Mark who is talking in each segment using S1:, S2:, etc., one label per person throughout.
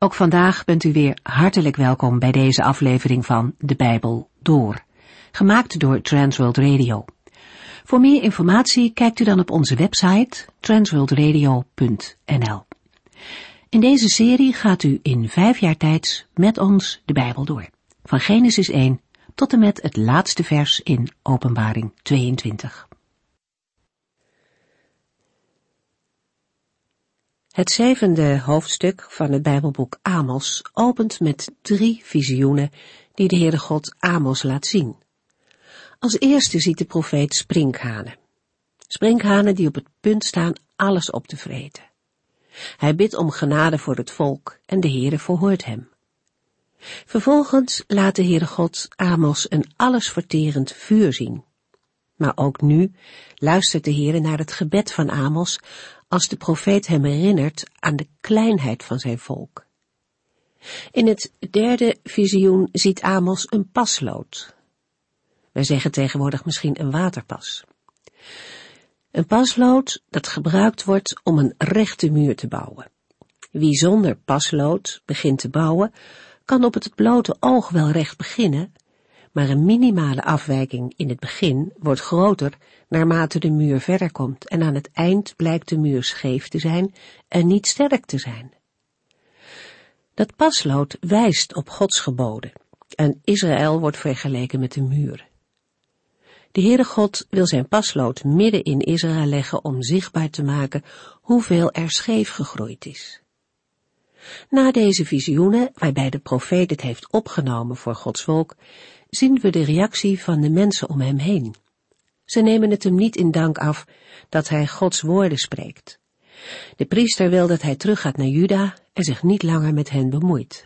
S1: Ook vandaag bent u weer hartelijk welkom bij deze aflevering van De Bijbel Door, gemaakt door Transworld Radio. Voor meer informatie kijkt u dan op onze website transworldradio.nl. In deze serie gaat u in 5 jaar tijd met ons de Bijbel door, van Genesis 1 tot en met het laatste vers in Openbaring 22. Het 7e hoofdstuk van het Bijbelboek Amos opent met 3 visioenen die de Heere God Amos laat zien. Als eerste ziet de profeet sprinkhanen. Sprinkhanen die op het punt staan alles op te vreten. Hij bidt om genade voor het volk en de Heere verhoort hem. Vervolgens laat de Heere God Amos een allesverterend vuur zien. Maar ook nu luistert de Heere naar het gebed van Amos als de profeet hem herinnert aan de kleinheid van zijn volk. In het 3e visioen ziet Amos een paslood. Wij zeggen tegenwoordig misschien een waterpas. Een paslood dat gebruikt wordt om een rechte muur te bouwen. Wie zonder paslood begint te bouwen, kan op het blote oog wel recht beginnen, maar een minimale afwijking in het begin wordt groter naarmate de muur verder komt en aan het eind blijkt de muur scheef te zijn en niet sterk te zijn. Dat paslood wijst op Gods geboden en Israël wordt vergeleken met de muur. De Heere God wil zijn paslood midden in Israël leggen om zichtbaar te maken hoeveel er scheef gegroeid is. Na deze visioenen, waarbij de profeet het heeft opgenomen voor Gods volk, zien we de reactie van de mensen om hem heen. Ze nemen het hem niet in dank af dat hij Gods woorden spreekt. De priester wil dat hij teruggaat naar Juda en zich niet langer met hen bemoeit.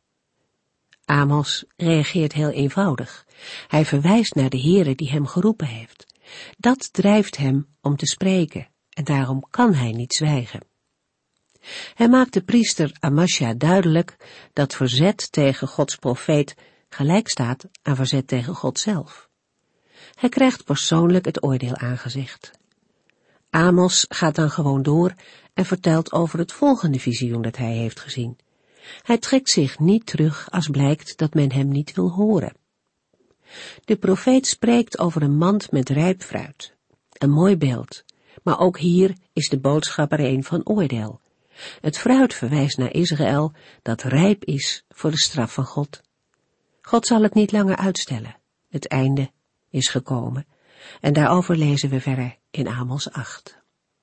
S1: Amos reageert heel eenvoudig. Hij verwijst naar de Heere die hem geroepen heeft. Dat drijft hem om te spreken en daarom kan hij niet zwijgen. Hij maakt de priester Amasja duidelijk dat verzet tegen Gods profeet gelijk staat aan verzet tegen God zelf. Hij krijgt persoonlijk het oordeel aangezegd. Amos gaat dan gewoon door en vertelt over het volgende visioen dat hij heeft gezien. Hij trekt zich niet terug als blijkt dat men hem niet wil horen. De profeet spreekt over een mand met rijp fruit. Een mooi beeld, maar ook hier is de boodschap er een van oordeel. Het fruit verwijst naar Israël dat rijp is voor de straf van God. God zal het niet langer uitstellen. Het einde is gekomen. En daarover lezen we verder in Amos 8.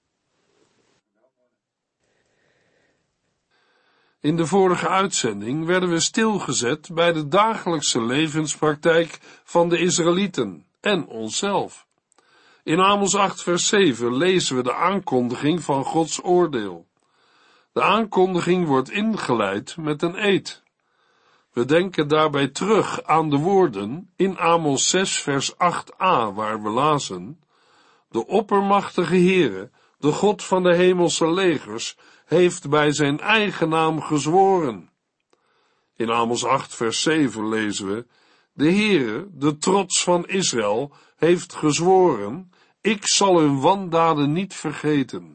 S2: In de vorige uitzending werden we stilgezet bij de dagelijkse levenspraktijk van de Israëlieten en onszelf. In Amos 8 vers 7 lezen we de aankondiging van Gods oordeel. De aankondiging wordt ingeleid met een eed. We denken daarbij terug aan de woorden in Amos 6 vers 8a, waar we lazen: De oppermachtige Heere, de God van de hemelse legers, heeft bij zijn eigen naam gezworen. In Amos 8 vers 7 lezen we: De Heere, de trots van Israël, heeft gezworen: Ik zal hun wandaden niet vergeten.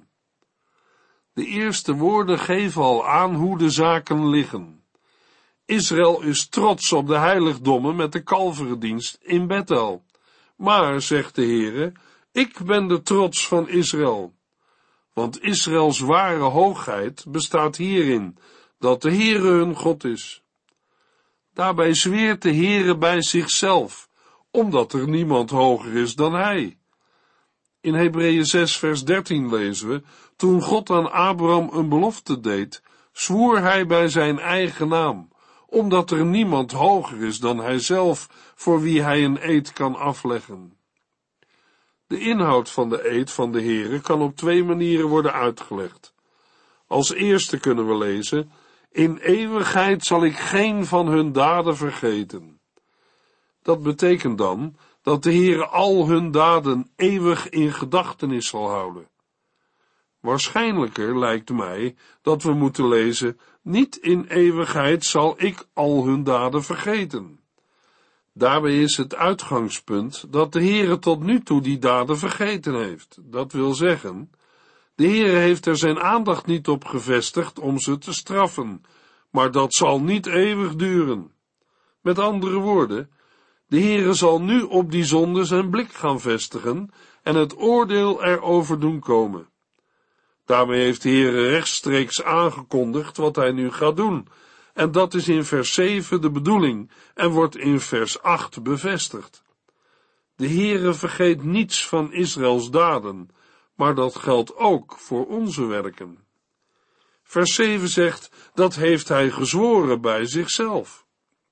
S2: De eerste woorden geven al aan hoe de zaken liggen. Israël is trots op de heiligdommen met de kalverendienst in Bethel. Maar, zegt de Heere, ik ben de trots van Israël. Want Israëls ware hoogheid bestaat hierin, dat de Heere hun God is. Daarbij zweert de Heere bij zichzelf, omdat er niemand hoger is dan hij. In Hebreeën 6 vers 13 lezen we: Toen God aan Abraham een belofte deed, zwoer hij bij zijn eigen naam, omdat er niemand hoger is dan hijzelf, voor wie hij een eed kan afleggen. De inhoud van de eed van de Heere kan op 2 manieren worden uitgelegd. Als eerste kunnen we lezen: In eeuwigheid zal ik geen van hun daden vergeten. Dat betekent dan dat de Heere al hun daden eeuwig in gedachtenis zal houden. Waarschijnlijker lijkt mij dat we moeten lezen: Niet in eeuwigheid zal ik al hun daden vergeten. Daarbij is het uitgangspunt dat de Heere tot nu toe die daden vergeten heeft. Dat wil zeggen, de Heere heeft er zijn aandacht niet op gevestigd om ze te straffen, maar dat zal niet eeuwig duren. Met andere woorden, de Heere zal nu op die zonde zijn blik gaan vestigen en het oordeel erover doen komen. Daarmee heeft de Heere rechtstreeks aangekondigd wat hij nu gaat doen, en dat is in vers 7 de bedoeling en wordt in vers 8 bevestigd. De Heere vergeet niets van Israëls daden, maar dat geldt ook voor onze werken. Vers 7 zegt, dat heeft hij gezworen bij zichzelf.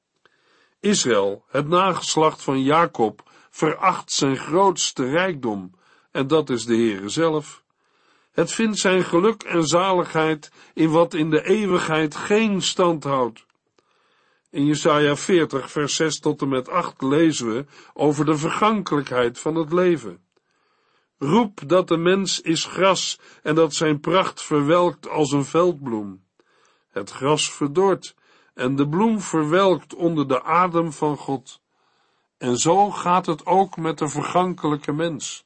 S2: Israël, het nageslacht van Jacob, veracht zijn grootste rijkdom, en dat is de Heere zelf. Het vindt zijn geluk en zaligheid in wat in de eeuwigheid geen stand houdt. In Jesaja 40, vers 6 tot en met 8 lezen we over de vergankelijkheid van het leven. Roep dat de mens is gras en dat zijn pracht verwelkt als een veldbloem. Het gras verdort en de bloem verwelkt onder de adem van God. En zo gaat het ook met de vergankelijke mens.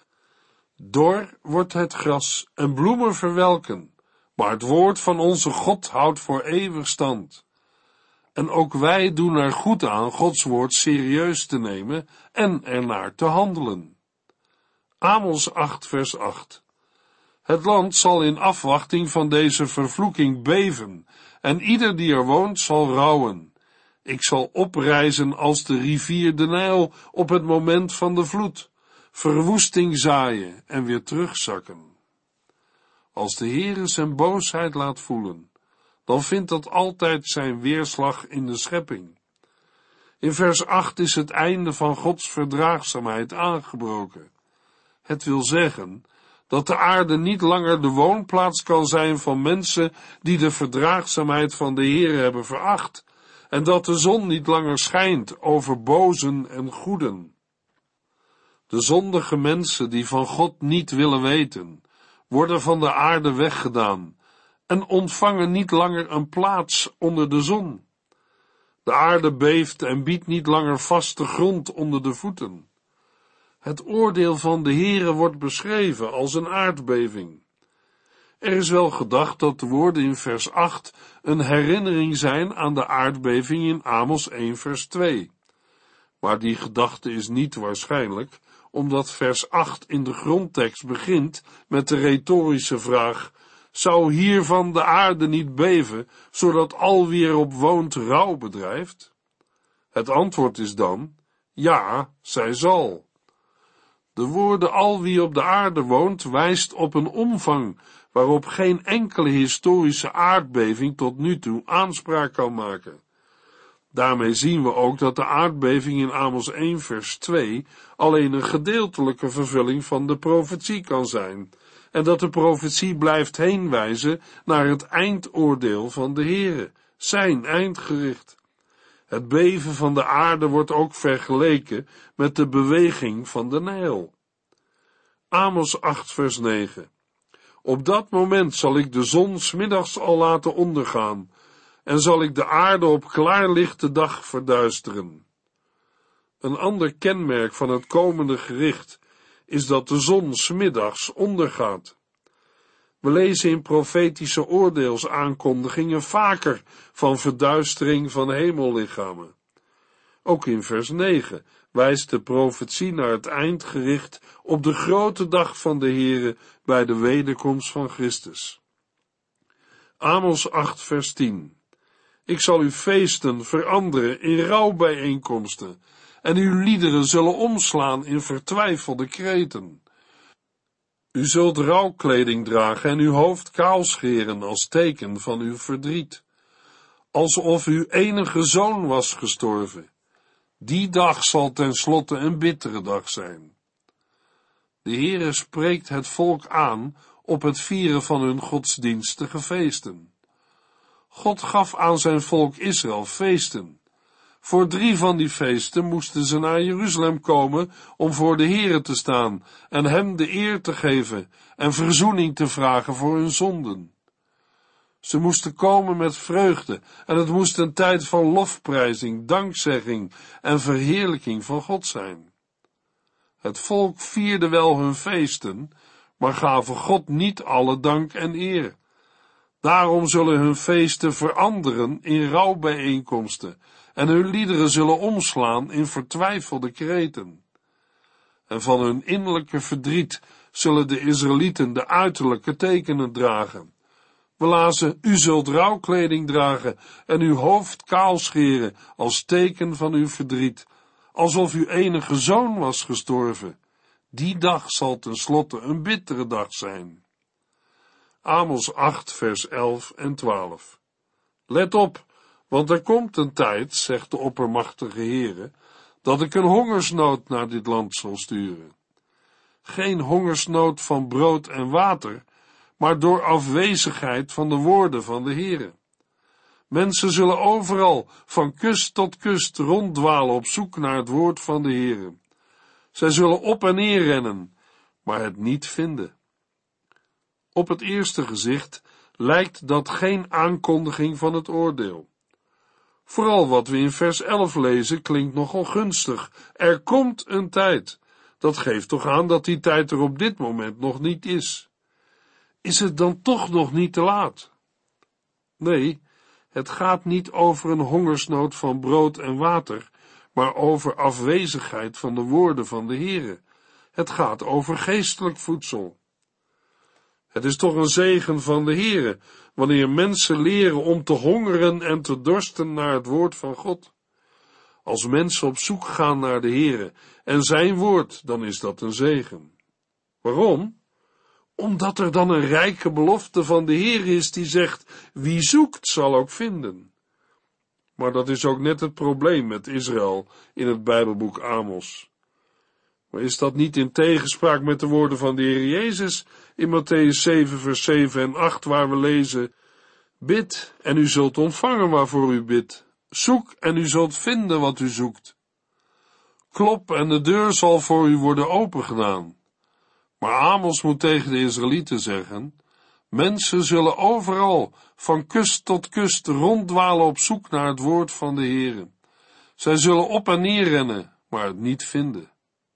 S2: Dor wordt het gras en bloemen verwelken, maar het woord van onze God houdt voor eeuwig stand. En ook wij doen er goed aan Gods woord serieus te nemen en ernaar te handelen. Amos 8, vers 8. Het land zal in afwachting van deze vervloeking beven, en ieder die er woont zal rouwen. Ik zal oprijzen als de rivier de Nijl op het moment van de vloed, verwoesting zaaien en weer terugzakken. Als de Heere zijn boosheid laat voelen, dan vindt dat altijd zijn weerslag in de schepping. In vers 8 is het einde van Gods verdraagzaamheid aangebroken. Het wil zeggen dat de aarde niet langer de woonplaats kan zijn van mensen die de verdraagzaamheid van de Heere hebben veracht, en dat de zon niet langer schijnt over bozen en goeden. De zondige mensen die van God niet willen weten, worden van de aarde weggedaan en ontvangen niet langer een plaats onder de zon. De aarde beeft en biedt niet langer vaste grond onder de voeten. Het oordeel van de Heere wordt beschreven als een aardbeving. Er is wel gedacht dat de woorden in vers 8 een herinnering zijn aan de aardbeving in Amos 1 vers 2. Maar die gedachte is niet waarschijnlijk, omdat vers 8 in de grondtekst begint met de retorische vraag: zou hiervan de aarde niet beven, zodat al wie erop woont rouw bedrijft? Het antwoord is dan: ja, zij zal. De woorden al wie op de aarde woont wijst op een omvang waarop geen enkele historische aardbeving tot nu toe aanspraak kan maken. Daarmee zien we ook dat de aardbeving in Amos 1 vers 2 alleen een gedeeltelijke vervulling van de profetie kan zijn, en dat de profetie blijft heenwijzen naar het eindoordeel van de Heere, zijn eindgericht. Het beven van de aarde wordt ook vergeleken met de beweging van de Nijl. Amos 8 vers 9. Op dat moment zal ik de zon 's middags al laten ondergaan, en zal ik de aarde op klaarlichte dag verduisteren. Een ander kenmerk van het komende gericht is dat de zon 's middags ondergaat. We lezen in profetische oordeelsaankondigingen vaker van verduistering van hemellichamen. Ook in vers 9 wijst de profetie naar het eindgericht op de grote dag van de Heere bij de wederkomst van Christus. Amos 8 vers 10. Ik zal uw feesten veranderen in rouwbijeenkomsten, en uw liederen zullen omslaan in vertwijfelde kreten. U zult rouwkleding dragen en uw hoofd kaal scheren als teken van uw verdriet, alsof uw enige zoon was gestorven. Die dag zal tenslotte een bittere dag zijn. De Heere spreekt het volk aan op het vieren van hun godsdienstige feesten. God gaf aan zijn volk Israël feesten. Voor 3 van die feesten moesten ze naar Jeruzalem komen om voor de Heere te staan en hem de eer te geven en verzoening te vragen voor hun zonden. Ze moesten komen met vreugde en het moest een tijd van lofprijzing, dankzegging en verheerlijking van God zijn. Het volk vierde wel hun feesten, maar gaven God niet alle dank en eer. Daarom zullen hun feesten veranderen in rouwbijeenkomsten en hun liederen zullen omslaan in vertwijfelde kreten. En van hun innerlijke verdriet zullen de Israëlieten de uiterlijke tekenen dragen. We lazen, u zult rouwkleding dragen en uw hoofd kaal scheren als teken van uw verdriet, alsof uw enige zoon was gestorven. Die dag zal tenslotte een bittere dag zijn. Amos 8, vers 11 en 12. Let op, want er komt een tijd, zegt de oppermachtige Heere, dat ik een hongersnood naar dit land zal sturen. Geen hongersnood van brood en water, maar door afwezigheid van de woorden van de Heere. Mensen zullen overal, van kust tot kust, ronddwalen op zoek naar het woord van de Heere. Zij zullen op en neer rennen, maar het niet vinden. Op het eerste gezicht lijkt dat geen aankondiging van het oordeel. Vooral wat we in vers 11 lezen klinkt nogal gunstig. Er komt een tijd. Dat geeft toch aan dat die tijd er op dit moment nog niet is. Is het dan toch nog niet te laat? Nee, het gaat niet over een hongersnood van brood en water, maar over afwezigheid van de woorden van de Heere. Het gaat over geestelijk voedsel. Het is toch een zegen van de Heere, wanneer mensen leren om te hongeren en te dorsten naar het woord van God. Als mensen op zoek gaan naar de Heere en zijn woord, dan is dat een zegen. Waarom? Omdat er dan een rijke belofte van de Heere is die zegt, wie zoekt zal ook vinden. Maar dat is ook net het probleem met Israël in het Bijbelboek Amos. Maar is dat niet in tegenspraak met de woorden van de Heer Jezus in Mattheüs 7 vers 7 en 8 waar we lezen, bid en u zult ontvangen waarvoor u bidt, zoek en u zult vinden wat u zoekt. Klop en de deur zal voor u worden opengedaan. Maar Amos moet tegen de Israëlieten zeggen, mensen zullen overal, van kust tot kust, ronddwalen op zoek naar het woord van de Heere. Zij zullen op en neer rennen, maar het niet vinden.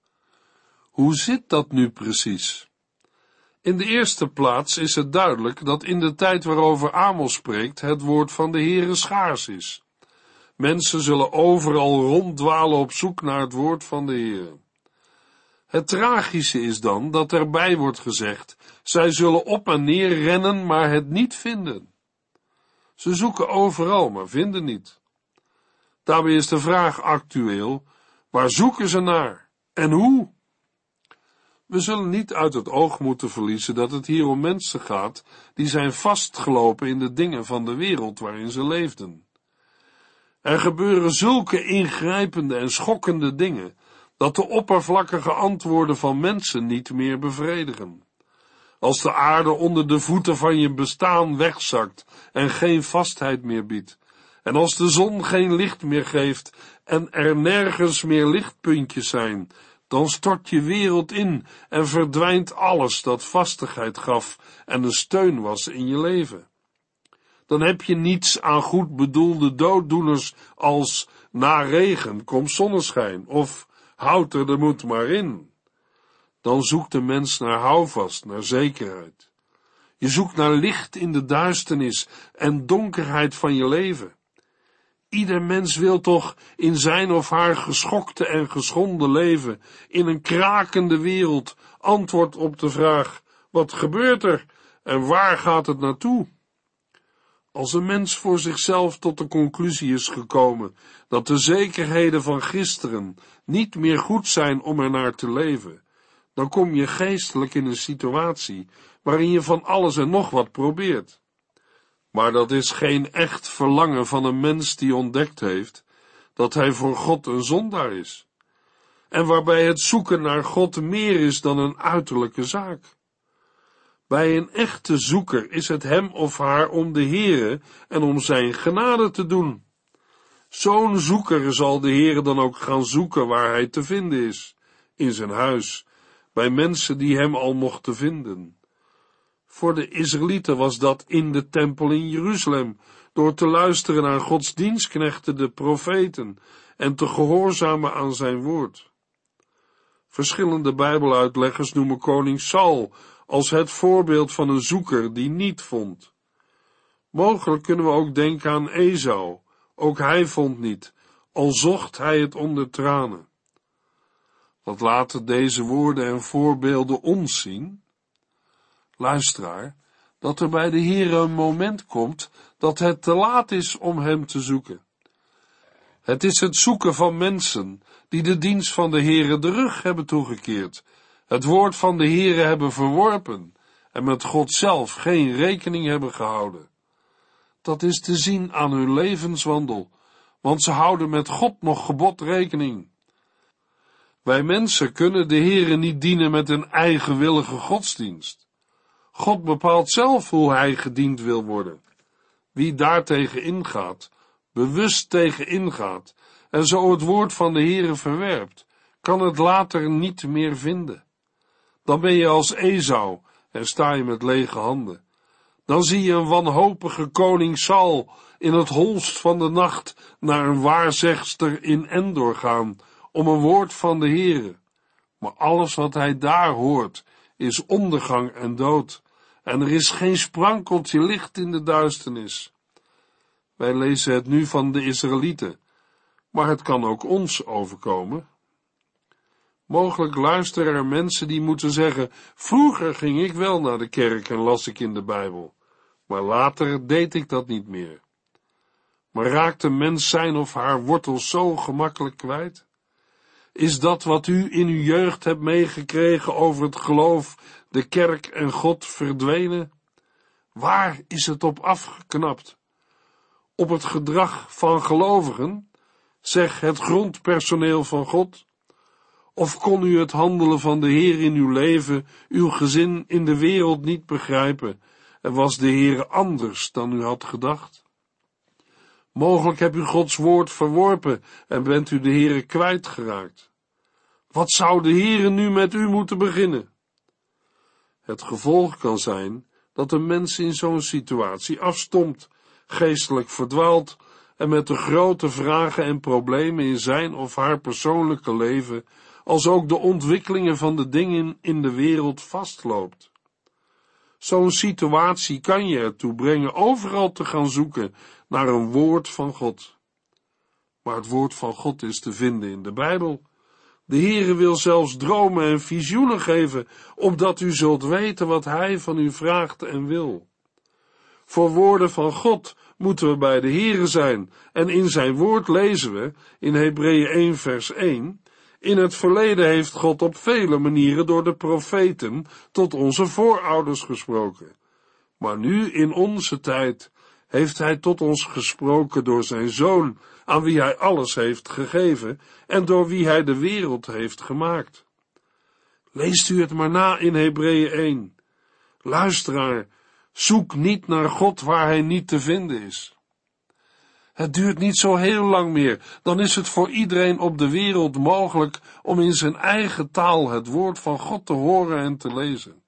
S2: Hoe zit dat nu precies? In de eerste plaats is het duidelijk dat in de tijd waarover Amos spreekt het woord van de Heere schaars is. Mensen zullen overal ronddwalen op zoek naar het woord van de Heere. Het tragische is dan dat erbij wordt gezegd, zij zullen op en neer rennen, maar het niet vinden. Ze zoeken overal, maar vinden niet. Daarbij is de vraag actueel, waar zoeken ze naar en hoe? We zullen niet uit het oog moeten verliezen dat het hier om mensen gaat die zijn vastgelopen in de dingen van de wereld waarin ze leefden. Er gebeuren zulke ingrijpende en schokkende dingen, dat de oppervlakkige antwoorden van mensen niet meer bevredigen. Als de aarde onder de voeten van je bestaan wegzakt en geen vastheid meer biedt, en als de zon geen licht meer geeft en er nergens meer lichtpuntjes zijn, dan stort je wereld in en verdwijnt alles dat vastigheid gaf en een steun was in je leven. Dan heb je niets aan goed bedoelde dooddoeners als na regen komt zonneschijn of houd er de moed maar in. Dan zoekt de mens naar houvast, naar zekerheid. Je zoekt naar licht in de duisternis en donkerheid van je leven. Ieder mens wil toch in zijn of haar geschokte en geschonden leven, in een krakende wereld, antwoord op de vraag, wat gebeurt er en waar gaat het naartoe? Als een mens voor zichzelf tot de conclusie is gekomen dat de zekerheden van gisteren niet meer goed zijn om ernaar te leven, dan kom je geestelijk in een situatie waarin je van alles en nog wat probeert. Maar dat is geen echt verlangen van een mens die ontdekt heeft dat hij voor God een zondaar is, en waarbij het zoeken naar God meer is dan een uiterlijke zaak. Bij een echte zoeker is het hem of haar om de Heere en om zijn genade te doen. Zo'n zoeker zal de Heere dan ook gaan zoeken waar hij te vinden is, in zijn huis, bij mensen die hem al mochten vinden. Voor de Israëlieten was dat in de tempel in Jeruzalem, door te luisteren naar Gods dienstknechten, de profeten, en te gehoorzamen aan zijn woord. Verschillende Bijbeluitleggers noemen koning Saul als het voorbeeld van een zoeker die niet vond. Mogelijk kunnen we ook denken aan Esau. Ook hij vond niet, al zocht hij het onder tranen. Wat laten deze woorden en voorbeelden ons zien? Luisteraar, dat er bij de Heere een moment komt dat het te laat is om hem te zoeken. Het is het zoeken van mensen die de dienst van de Heere de rug hebben toegekeerd, het woord van de Heere hebben verworpen en met God zelf geen rekening hebben gehouden. Dat is te zien aan hun levenswandel, want ze houden met God nog gebod rekening. Wij mensen kunnen de Heere niet dienen met een eigenwillige godsdienst. God bepaalt zelf hoe hij gediend wil worden. Wie daartegen ingaat, bewust tegen ingaat en zo het woord van de Heere verwerpt, kan het later niet meer vinden. Dan ben je als Esau en sta je met lege handen. Dan zie je een wanhopige koning Saul in het holst van de nacht naar een waarzegster in Endor gaan om een woord van de Heere. Maar alles wat hij daar hoort is ondergang en dood, en er is geen sprankeltje licht in de duisternis. Wij lezen het nu van de Israëlieten, maar het kan ook ons overkomen. Mogelijk luisteren er mensen die moeten zeggen, vroeger ging ik wel naar de kerk en las ik in de Bijbel, maar later deed ik dat niet meer. Maar raakt een mens zijn of haar wortels zo gemakkelijk kwijt? Is dat wat u in uw jeugd hebt meegekregen over het geloof, de kerk en God verdwenen? Waar is het op afgeknapt? Op het gedrag van gelovigen? Zeg het grondpersoneel van God? Of kon u het handelen van de Heer in uw leven, uw gezin in de wereld niet begrijpen en was de Heer anders dan u had gedacht? Mogelijk hebt u Gods woord verworpen en bent u de Heere kwijtgeraakt. Wat zou de Heere nu met u moeten beginnen? Het gevolg kan zijn dat een mens in zo'n situatie afstomt, geestelijk verdwaalt en met de grote vragen en problemen in zijn of haar persoonlijke leven, als ook de ontwikkelingen van de dingen in de wereld vastloopt. Zo'n situatie kan je ertoe brengen overal te gaan zoeken naar een woord van God. Maar het woord van God is te vinden in de Bijbel. De Heere wil zelfs dromen en visioenen geven, opdat u zult weten wat Hij van u vraagt en wil. Voor woorden van God moeten we bij de Heere zijn, en in zijn woord lezen we, in Hebreeën 1 vers 1, in het verleden heeft God op vele manieren door de profeten tot onze voorouders gesproken. Maar nu in onze tijd heeft hij tot ons gesproken door zijn Zoon, aan wie hij alles heeft gegeven en door wie hij de wereld heeft gemaakt. Leest u het maar na in Hebreeën 1. Luisteraar, zoek niet naar God waar hij niet te vinden is. Het duurt niet zo heel lang meer, dan is het voor iedereen op de wereld mogelijk om in zijn eigen taal het woord van God te horen en te lezen.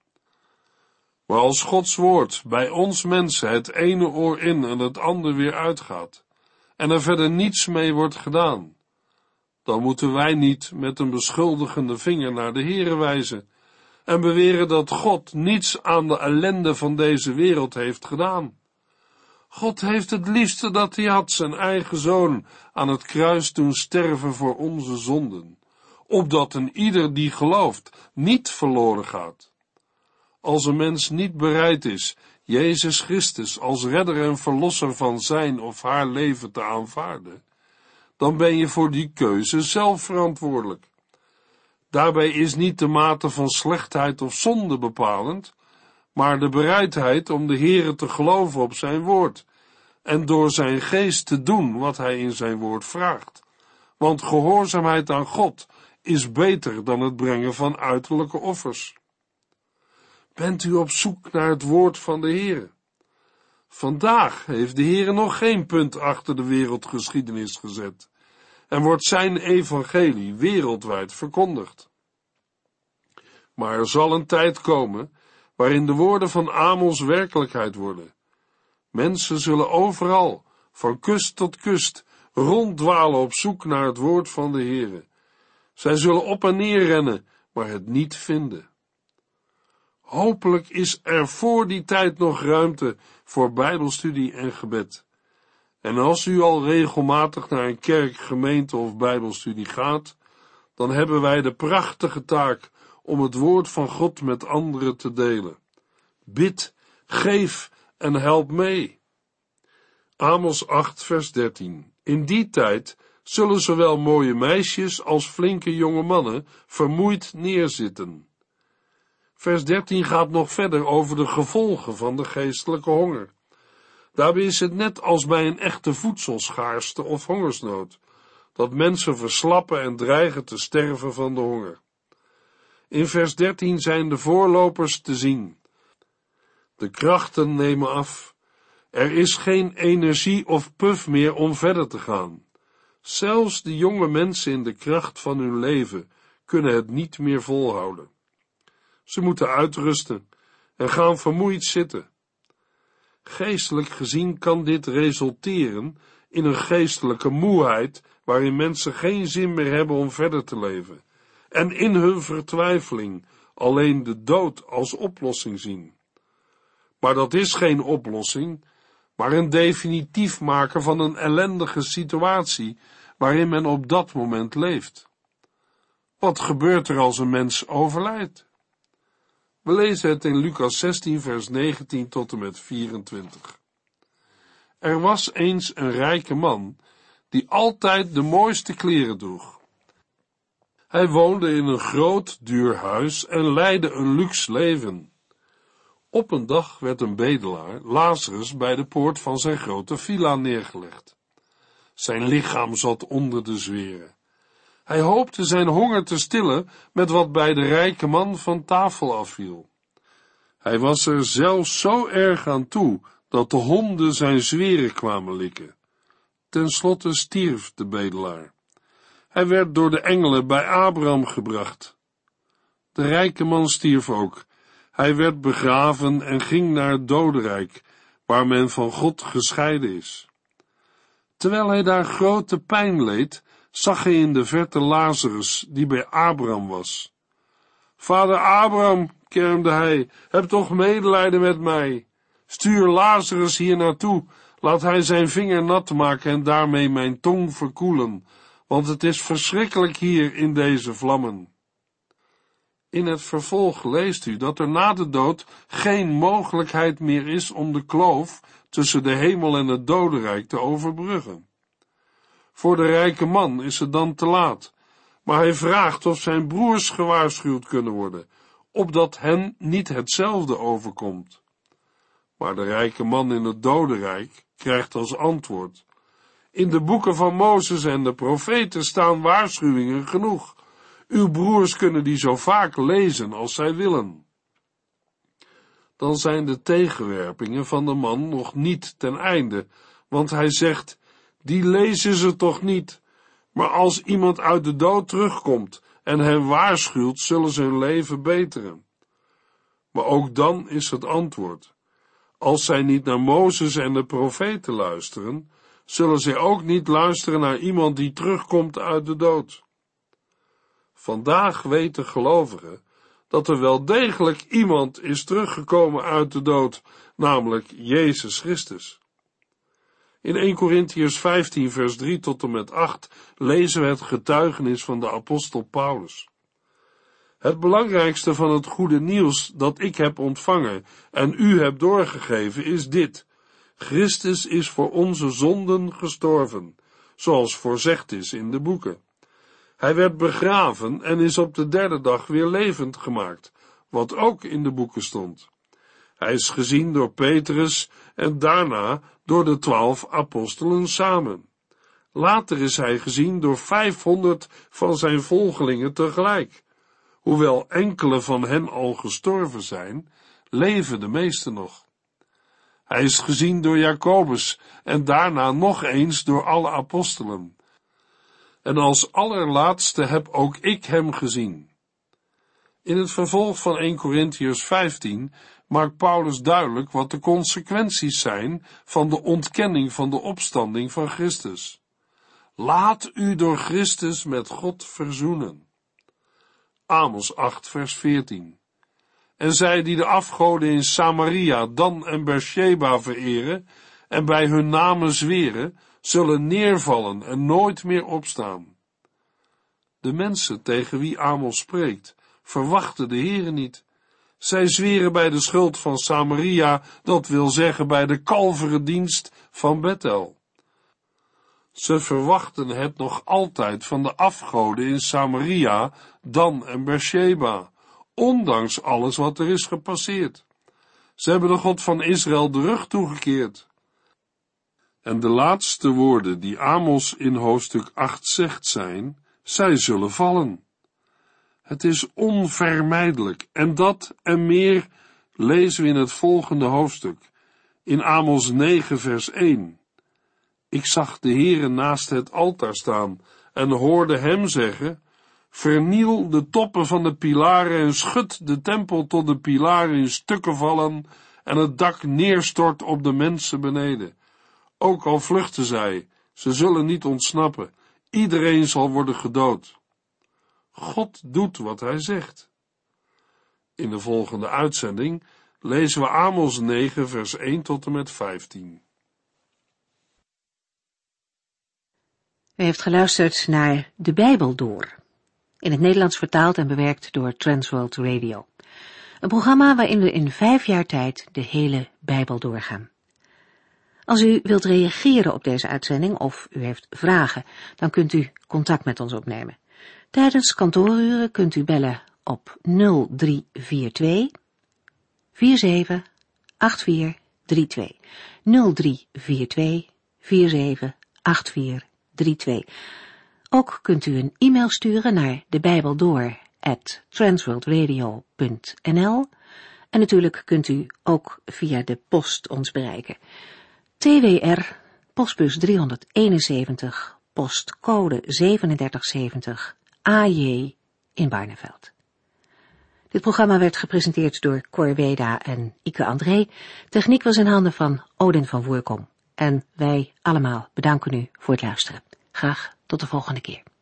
S2: Maar als Gods woord bij ons mensen het ene oor in en het andere weer uitgaat, en er verder niets mee wordt gedaan, dan moeten wij niet met een beschuldigende vinger naar de Heere wijzen en beweren dat God niets aan de ellende van deze wereld heeft gedaan. God heeft het liefste dat hij had zijn eigen Zoon aan het kruis doen sterven voor onze zonden, opdat een ieder die gelooft niet verloren gaat. Als een mens niet bereid is Jezus Christus als redder en verlosser van zijn of haar leven te aanvaarden, dan ben je voor die keuze zelf verantwoordelijk. Daarbij is niet de mate van slechtheid of zonde bepalend, maar de bereidheid om de Heere te geloven op zijn woord en door zijn geest te doen wat hij in zijn woord vraagt. Want gehoorzaamheid aan God is beter dan het brengen van uiterlijke offers. Bent u op zoek naar het woord van de Heere? Vandaag heeft de Heere nog geen punt achter de wereldgeschiedenis gezet en wordt zijn evangelie wereldwijd verkondigd. Maar er zal een tijd komen waarin de woorden van Amos werkelijkheid worden. Mensen zullen overal, van kust tot kust, ronddwalen op zoek naar het woord van de Heere. Zij zullen op en neer rennen, maar het niet vinden. Hopelijk is er voor die tijd nog ruimte voor bijbelstudie en gebed. En als u al regelmatig naar een kerk, gemeente of bijbelstudie gaat, dan hebben wij de prachtige taak om het woord van God met anderen te delen. Bid, geef en help mee. Amos 8, vers 13. In die tijd zullen zowel mooie meisjes als flinke jonge mannen vermoeid neerzitten. Vers 13 gaat nog verder over de gevolgen van de geestelijke honger. Daarbij is het net als bij een echte voedselschaarste of hongersnood, dat mensen verslappen en dreigen te sterven van de honger. In vers 13 zijn de voorlopers te zien. De krachten nemen af. Er is geen energie of puf meer om verder te gaan. Zelfs de jonge mensen in de kracht van hun leven kunnen het niet meer volhouden. Ze moeten uitrusten en gaan vermoeid zitten. Geestelijk gezien kan dit resulteren in een geestelijke moeheid, waarin mensen geen zin meer hebben om verder te leven, en in hun vertwijfeling alleen de dood als oplossing zien. Maar dat is geen oplossing, maar een definitief maken van een ellendige situatie waarin men op dat moment leeft. Wat gebeurt er als een mens overlijdt? We lezen het in Lucas 16, vers 19 tot en met 24. Er was eens een rijke man, die altijd de mooiste kleren droeg. Hij woonde in een groot, duur huis en leidde een luxe leven. Op een dag werd een bedelaar, Lazarus, bij de poort van zijn grote villa neergelegd. Zijn lichaam zat onder de zweren. Hij hoopte zijn honger te stillen met wat bij de rijke man van tafel afviel. Hij was er zelfs zo erg aan toe, dat de honden zijn zweren kwamen likken. Ten slotte stierf de bedelaar. Hij werd door de engelen bij Abraham gebracht. De rijke man stierf ook. Hij werd begraven en ging naar het dodenrijk, waar men van God gescheiden is. Terwijl hij daar grote pijn leed, zag hij in de verte Lazarus, die bij Abraham was. Vader Abraham, kermde hij, heb toch medelijden met mij. Stuur Lazarus hier naartoe, laat hij zijn vinger nat maken en daarmee mijn tong verkoelen, want het is verschrikkelijk hier in deze vlammen. In het vervolg leest u dat er na de dood geen mogelijkheid meer is om de kloof tussen de hemel en het dodenrijk te overbruggen. Voor de rijke man is het dan te laat, maar hij vraagt of zijn broers gewaarschuwd kunnen worden, opdat hen niet hetzelfde overkomt. Maar de rijke man in het dodenrijk krijgt als antwoord: in de boeken van Mozes en de profeten staan waarschuwingen genoeg. Uw broers kunnen die zo vaak lezen als zij willen. Dan zijn de tegenwerpingen van de man nog niet ten einde, want hij zegt: die lezen ze toch niet, maar als iemand uit de dood terugkomt en hen waarschuwt, zullen ze hun leven beteren. Maar ook dan is het antwoord: als zij niet naar Mozes en de profeten luisteren, zullen zij ook niet luisteren naar iemand die terugkomt uit de dood. Vandaag weten gelovigen dat er wel degelijk iemand is teruggekomen uit de dood, namelijk Jezus Christus. In 1 Korintiërs 15 vers 3 tot en met 8 lezen we het getuigenis van de apostel Paulus. Het belangrijkste van het goede nieuws dat ik heb ontvangen en u heb doorgegeven is dit: Christus is voor onze zonden gestorven, zoals voorzegd is in de boeken. Hij werd begraven en is op de derde dag weer levend gemaakt, wat ook in de boeken stond. Hij is gezien door Petrus en daarna door de 12 apostelen samen. Later is hij gezien door 500 van zijn volgelingen tegelijk. Hoewel enkele van hen al gestorven zijn, leven de meesten nog. Hij is gezien door Jacobus en daarna nog eens door alle apostelen. En als allerlaatste heb ook ik hem gezien. In het vervolg van 1 Korintiërs 15 maakt Paulus duidelijk wat de consequenties zijn van de ontkenning van de opstanding van Christus. Laat u door Christus met God verzoenen. Amos 8 vers 14. En zij die de afgoden in Samaria, Dan en Beersheba vereren en bij hun namen zweren, zullen neervallen en nooit meer opstaan. De mensen tegen wie Amos spreekt, verwachten de Heere niet. Zij zweren bij de schuld van Samaria, dat wil zeggen bij de kalverendienst van Bethel. Ze verwachten het nog altijd van de afgoden in Samaria, Dan en Beersheba, ondanks alles wat er is gepasseerd. Ze hebben de God van Israël de rug toegekeerd. En de laatste woorden die Amos in hoofdstuk 8 zegt zijn, zij zullen vallen. Het is onvermijdelijk, en dat en meer lezen we in het volgende hoofdstuk, in Amos 9 vers 1. Ik zag de Heere naast het altaar staan en hoorde hem zeggen, verniel de toppen van de pilaren en schud de tempel tot de pilaren in stukken vallen en het dak neerstort op de mensen beneden. Ook al vluchten zij, ze zullen niet ontsnappen. Iedereen zal worden gedood. God doet wat hij zegt. In de volgende uitzending lezen we Amos 9 vers 1 tot en met 15.
S1: U heeft geluisterd naar De Bijbel Door, in het Nederlands vertaald en bewerkt door Transworld Radio. Een programma waarin we in 5 jaar tijd de hele Bijbel doorgaan. Als u wilt reageren op deze uitzending of u heeft vragen, dan kunt u contact met ons opnemen. Tijdens kantooruren kunt u bellen op 0342 478432. 0342 478432. Ook kunt u een e-mail sturen naar debijbeldoor@transworldradio.nl en natuurlijk kunt u ook via de post ons bereiken. TWR, postbus 371, postcode 3770, AJ in Barneveld. Dit programma werd gepresenteerd door Cor Weda en Ike André. Techniek was in handen van Odin van Voerkom. En wij allemaal bedanken u voor het luisteren. Graag tot de volgende keer.